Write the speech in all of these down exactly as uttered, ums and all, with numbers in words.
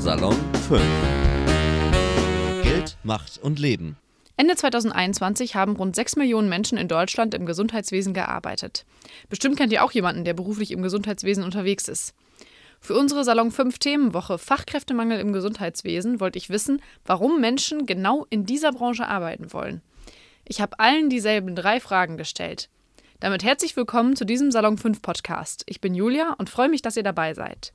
Salon fünf. Geld, Macht und Leben. Ende zweitausendeinundzwanzig haben rund sechs Millionen Menschen in Deutschland im Gesundheitswesen gearbeitet. Bestimmt kennt ihr auch jemanden, der beruflich im Gesundheitswesen unterwegs ist. Für unsere Salon fünf Themenwoche Fachkräftemangel im Gesundheitswesen wollte ich wissen, warum Menschen genau in dieser Branche arbeiten wollen. Ich habe allen dieselben drei Fragen gestellt. Damit herzlich willkommen zu diesem Salon fünf Podcast. Ich bin Julia und freue mich, dass ihr dabei seid.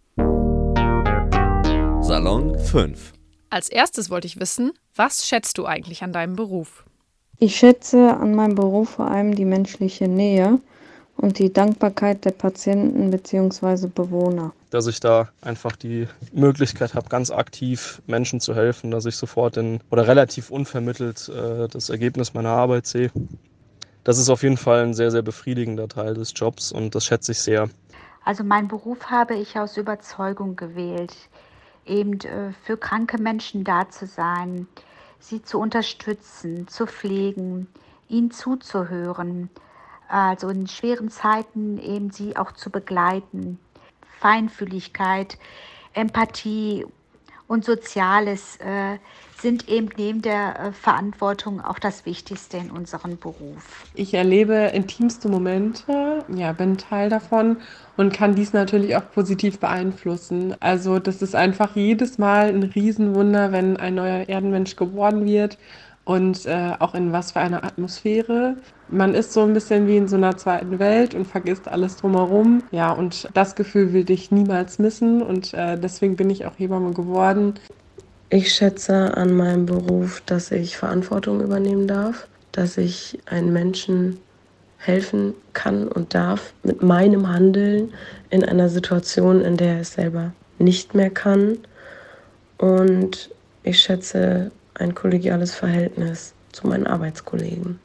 Salon fünf. Als erstes wollte ich wissen, was schätzt du eigentlich an deinem Beruf? Ich schätze an meinem Beruf vor allem die menschliche Nähe und die Dankbarkeit der Patienten bzw. Bewohner. Dass ich da einfach die Möglichkeit habe, ganz aktiv Menschen zu helfen, dass ich sofort in, oder relativ unvermittelt äh, das Ergebnis meiner Arbeit sehe. Das ist auf jeden Fall ein sehr, sehr befriedigender Teil des Jobs und das schätze ich sehr. Also meinen Beruf habe ich aus Überzeugung gewählt, eben äh, für kranke Menschen da zu sein, sie zu unterstützen, zu pflegen, ihnen zuzuhören, also in schweren Zeiten eben sie auch zu begleiten. Feinfühligkeit, Empathie und Soziales äh, sind eben neben der äh, Verantwortung auch das Wichtigste in unserem Beruf. Ich erlebe intimste Momente, ja, bin Teil davon und kann dies natürlich auch positiv beeinflussen. Also das ist einfach jedes Mal ein Riesenwunder, wenn ein neuer Erdenmensch geboren wird und äh, auch in was für einer Atmosphäre. Man ist so ein bisschen wie in so einer zweiten Welt und vergisst alles drumherum. Ja, und das Gefühl will ich niemals missen und äh, deswegen bin ich auch Hebamme geworden. Ich schätze an meinem Beruf, dass ich Verantwortung übernehmen darf, dass ich einen Menschen helfen kann und darf mit meinem Handeln in einer Situation, in der er es selber nicht mehr kann. Und ich schätze ein kollegiales Verhältnis zu meinen Arbeitskollegen.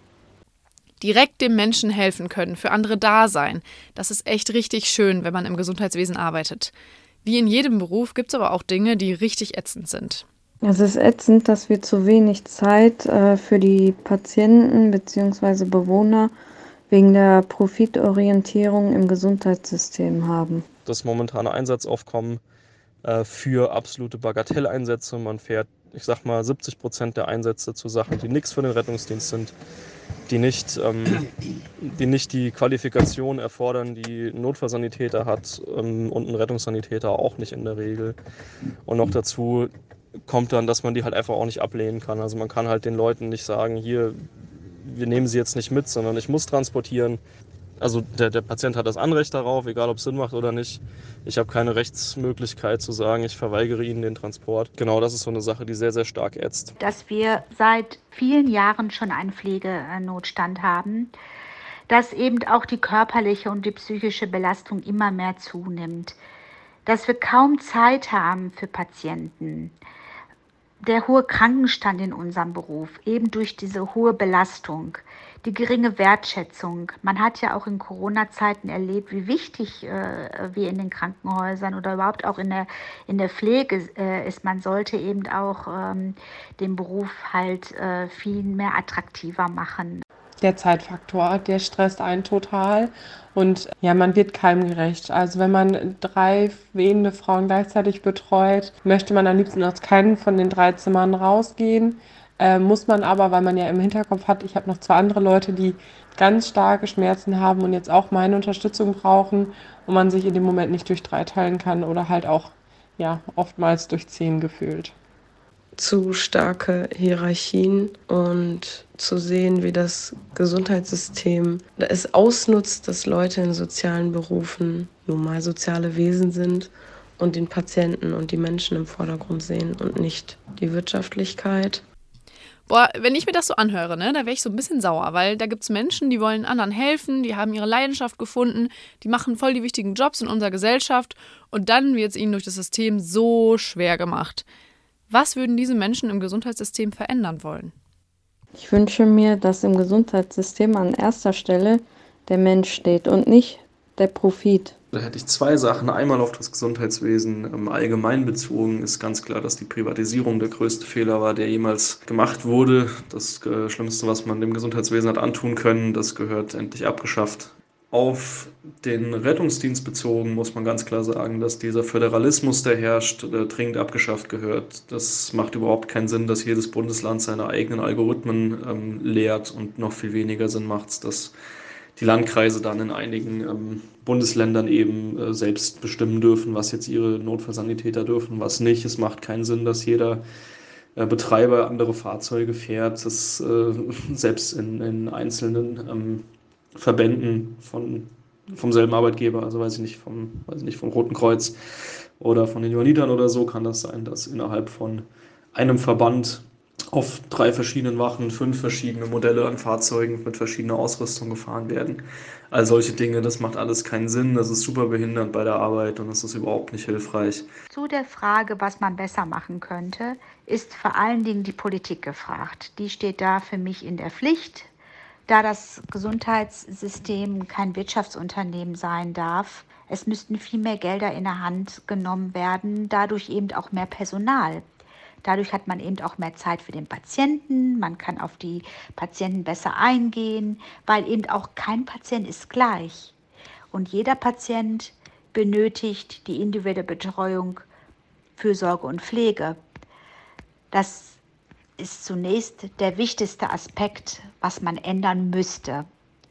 Direkt dem Menschen helfen können, für andere da sein, das ist echt richtig schön, wenn man im Gesundheitswesen arbeitet. Wie in jedem Beruf gibt es aber auch Dinge, die richtig ätzend sind. Es ist ätzend, dass wir zu wenig Zeit äh, für die Patienten bzw. Bewohner wegen der Profitorientierung im Gesundheitssystem haben. Das momentane Einsatzaufkommen äh, für absolute Bagatelleinsätze. Man fährt, ich sag mal, siebzig Prozent der Einsätze zu Sachen, die nichts für den Rettungsdienst sind, die nicht, ähm, die nicht die Qualifikation erfordern, die ein Notfallsanitäter hat ähm, und ein Rettungssanitäter auch nicht in der Regel. Und noch dazu kommt dann, dass man die halt einfach auch nicht ablehnen kann. Also man kann halt den Leuten nicht sagen, hier, wir nehmen sie jetzt nicht mit, sondern ich muss transportieren. Also der, der Patient hat das Anrecht darauf, egal ob es Sinn macht oder nicht. Ich habe keine Rechtsmöglichkeit zu sagen, ich verweigere ihnen den Transport. Genau, das ist so eine Sache, die sehr, sehr stark ätzt. Dass wir seit vielen Jahren schon einen Pflegenotstand haben, dass eben auch die körperliche und die psychische Belastung immer mehr zunimmt, dass wir kaum Zeit haben für Patienten. Der hohe Krankenstand in unserem Beruf, eben durch diese hohe Belastung, die geringe Wertschätzung. Man hat ja auch in Corona-Zeiten erlebt, wie wichtig äh, wir in den Krankenhäusern oder überhaupt auch in der, in der Pflege äh, ist. Man sollte eben auch ähm, den Beruf halt äh, viel mehr attraktiver machen. Der Zeitfaktor, der stresst einen total und ja, man wird keinem gerecht. Also wenn man drei wehende Frauen gleichzeitig betreut, möchte man am liebsten aus keinem von den drei Zimmern rausgehen. Äh, muss man aber, weil man ja im Hinterkopf hat, ich habe noch zwei andere Leute, die ganz starke Schmerzen haben und jetzt auch meine Unterstützung brauchen und man sich in dem Moment nicht durch drei teilen kann oder halt auch ja oftmals durch zehn gefühlt. Zu starke Hierarchien und zu sehen, wie das Gesundheitssystem es ausnutzt, dass Leute in sozialen Berufen nun mal soziale Wesen sind und den Patienten und die Menschen im Vordergrund sehen und nicht die Wirtschaftlichkeit. Boah, wenn ich mir das so anhöre, ne, da wäre ich so ein bisschen sauer, weil da gibt es Menschen, die wollen anderen helfen, die haben ihre Leidenschaft gefunden, die machen voll die wichtigen Jobs in unserer Gesellschaft und dann wird es ihnen durch das System so schwer gemacht. Was würden diese Menschen im Gesundheitssystem verändern wollen? Ich wünsche mir, dass im Gesundheitssystem an erster Stelle der Mensch steht und nicht der Profit. Da hätte ich zwei Sachen. Einmal auf das Gesundheitswesen ähm, allgemein bezogen ist ganz klar, dass die Privatisierung der größte Fehler war, der jemals gemacht wurde. Das äh, Schlimmste, was man dem Gesundheitswesen hat antun können, das gehört endlich abgeschafft. Auf den Rettungsdienst bezogen muss man ganz klar sagen, dass dieser Föderalismus, der herrscht, dringend abgeschafft gehört. Das macht überhaupt keinen Sinn, dass jedes Bundesland seine eigenen Algorithmen ähm, lehrt, und noch viel weniger Sinn macht es, dass die Landkreise dann in einigen ähm, Bundesländern eben äh, selbst bestimmen dürfen, was jetzt ihre Notfallsanitäter dürfen, was nicht. Es macht keinen Sinn, dass jeder äh, Betreiber andere Fahrzeuge fährt. Das äh, selbst in, in einzelnen ähm, Verbänden von, vom selben Arbeitgeber, also weiß ich nicht, vom, weiß ich nicht, vom Roten Kreuz oder von den Johannitern oder so, kann das sein, dass innerhalb von einem Verband auf drei verschiedenen Wachen fünf verschiedene Modelle an Fahrzeugen mit verschiedener Ausrüstung gefahren werden. All solche Dinge, das macht alles keinen Sinn, das ist super behindernd bei der Arbeit und das ist überhaupt nicht hilfreich. Zu der Frage, was man besser machen könnte, ist vor allen Dingen die Politik gefragt. Die steht da für mich in der Pflicht. Da das Gesundheitssystem kein Wirtschaftsunternehmen sein darf, es müssten viel mehr Gelder in der Hand genommen werden, dadurch eben auch mehr Personal. Dadurch hat man eben auch mehr Zeit für den Patienten, man kann auf die Patienten besser eingehen, weil eben auch kein Patient ist gleich. Und jeder Patient benötigt die individuelle Betreuung, Fürsorge und Pflege. Das ist zunächst der wichtigste Aspekt, was man ändern müsste.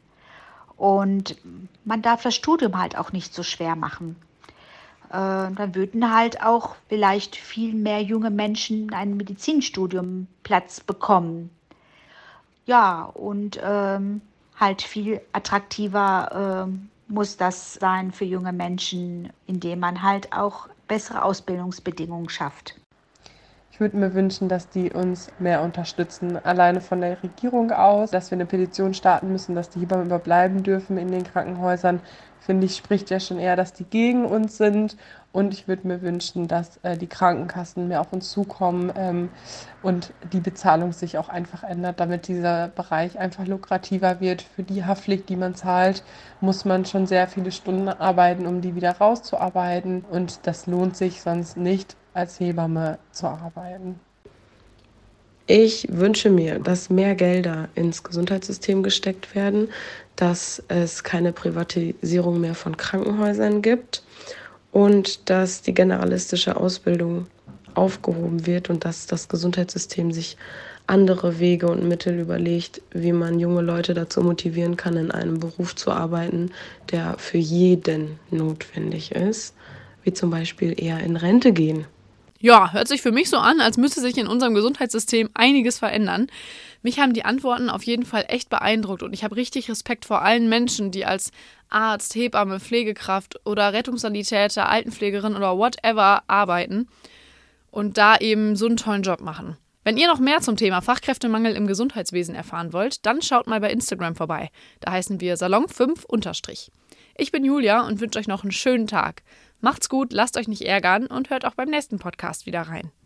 Und man darf das Studium halt auch nicht so schwer machen. Äh, dann würden halt auch vielleicht viel mehr junge Menschen einen Medizinstudiumplatz bekommen. Ja, und ähm, halt viel attraktiver äh, muss das sein für junge Menschen, indem man halt auch bessere Ausbildungsbedingungen schafft. Ich würde mir wünschen, dass die uns mehr unterstützen, alleine von der Regierung aus, dass wir eine Petition starten müssen, dass die Hebammen überbleiben dürfen in den Krankenhäusern. Finde ich, spricht ja schon eher, dass die gegen uns sind. Und ich würde mir wünschen, dass äh, die Krankenkassen mehr auf uns zukommen ähm, und die Bezahlung sich auch einfach ändert, damit dieser Bereich einfach lukrativer wird. Für die Haftpflicht, die man zahlt, muss man schon sehr viele Stunden arbeiten, um die wieder rauszuarbeiten. Und das lohnt sich sonst nicht, als Hebamme zu arbeiten. Ich wünsche mir, dass mehr Gelder ins Gesundheitssystem gesteckt werden, dass es keine Privatisierung mehr von Krankenhäusern gibt und dass die generalistische Ausbildung aufgehoben wird und dass das Gesundheitssystem sich andere Wege und Mittel überlegt, wie man junge Leute dazu motivieren kann, in einem Beruf zu arbeiten, der für jeden notwendig ist, wie zum Beispiel eher in Rente gehen. Ja, hört sich für mich so an, als müsste sich in unserem Gesundheitssystem einiges verändern. Mich haben die Antworten auf jeden Fall echt beeindruckt und ich habe richtig Respekt vor allen Menschen, die als Arzt, Hebamme, Pflegekraft oder Rettungssanitäter, Altenpflegerin oder whatever arbeiten und da eben so einen tollen Job machen. Wenn ihr noch mehr zum Thema Fachkräftemangel im Gesundheitswesen erfahren wollt, dann schaut mal bei Instagram vorbei. Da heißen wir Salon fünf Unterstrich. Ich bin Julia und wünsche euch noch einen schönen Tag. Macht's gut, lasst euch nicht ärgern und hört auch beim nächsten Podcast wieder rein.